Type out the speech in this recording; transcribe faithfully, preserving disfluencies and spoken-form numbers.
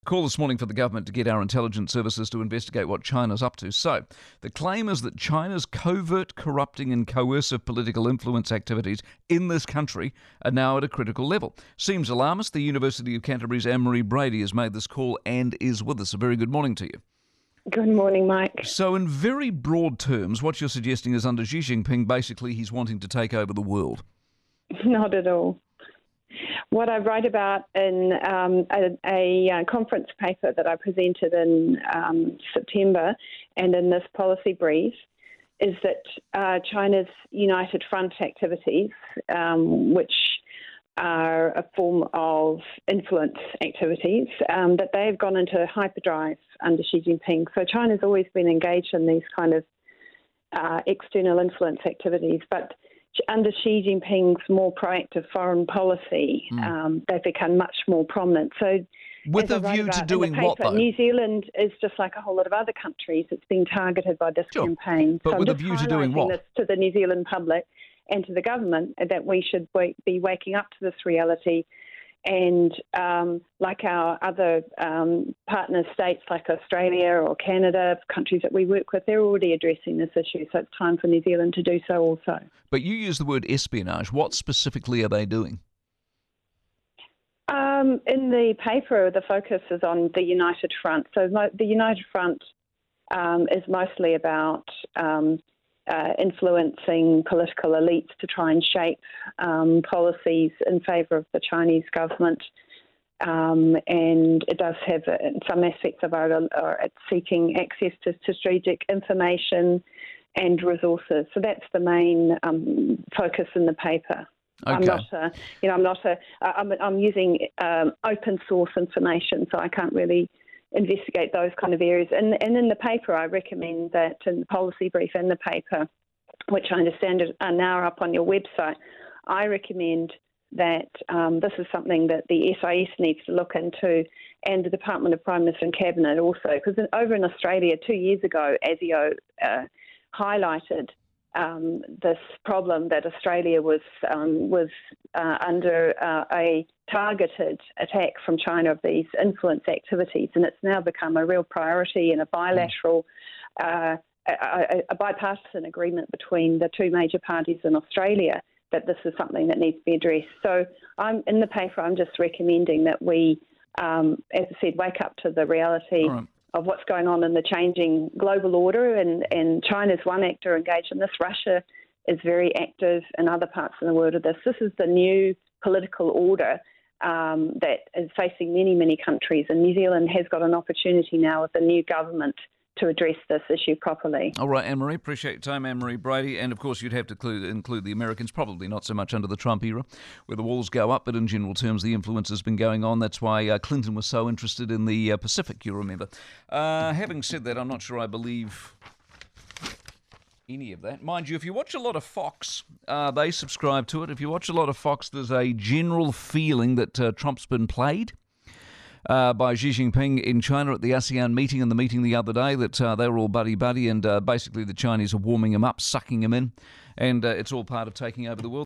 Call this morning for the government to get our intelligence services to investigate what China's up to. So, the claim is that China's covert, corrupting and coercive political influence activities in this country are now at a critical level. Seems alarmist. The University of Canterbury's Anne-Marie Brady has made this call and is with us. A very good morning to you. Good morning, Mike. So, in very broad terms, what you're suggesting is under Xi Jinping, basically he's wanting to take over the world. Not at all. What I write about in um, a, a conference paper that I presented in um, September and in this policy brief is that uh, China's United Front activities, um, which are a form of influence activities, um, that they've gone into hyperdrive under Xi Jinping. So China's always been engaged in these kind of uh, external influence activities, but under Xi Jinping's more proactive foreign policy, mm. um, they've become much more prominent. So, with a view to doing paper, what, though? New Zealand is just like a whole lot of other countries. It's been targeted by this sure. campaign. But so with I'm a just view to doing what? This to the New Zealand public and to the government that we should wake, be waking up to this reality. And um, like our other um, partner states like Australia or Canada, countries that we work with, they're already addressing this issue. So it's time for New Zealand to do so also. But you use the word espionage. What specifically are they doing? Um, in the paper, the focus is on the United Front. So mo- the United Front um, is mostly about um, Uh, influencing political elites to try and shape um, policies in favour of the Chinese government. Um, and it does have uh, some aspects of it are it's seeking access to strategic information and resources. So that's the main um, focus in the paper. Okay. I'm not a, you know, I'm not a, I'm, I'm using um, open source information, so I can't really investigate those kind of areas. And, and in the paper, I recommend that in the policy brief in the paper, which I understand are now up on your website, I recommend that um, this is something that the S I S needs to look into, and the Department of Prime Minister and Cabinet also, because over in Australia two years ago, ASIO uh, highlighted um, this problem that Australia was um, was uh, under uh, a targeted attack from China of these influence activities, and it's now become a real priority and a bilateral, uh, a, a bipartisan agreement between the two major parties in Australia that this is something that needs to be addressed. So I'm in the paper, I'm just recommending that we, um, as I said, wake up to the reality right. of what's going on in the changing global order, and, and China's one actor engaged in this. Russia is very active in other parts of the world of this. This is the new political order Um, that is facing many, many countries. And New Zealand has got an opportunity now with the new government to address this issue properly. All right, Anne-Marie, appreciate your time, Anne-Marie Brady. And, of course, you'd have to include, include the Americans, probably not so much under the Trump era, where the walls go up, but in general terms, the influence has been going on. That's why uh, Clinton was so interested in the uh, Pacific, you remember. Uh, having said that, I'm not sure I believe any of that. Mind you, if you watch a lot of Fox, uh, they subscribe to it. If you watch a lot of Fox, there's a general feeling that uh, Trump's been played uh, by Xi Jinping in China at the ASEAN meeting and the meeting the other day, that uh, they were all buddy-buddy, and uh, basically the Chinese are warming him up, sucking him in, and uh, it's all part of taking over the world.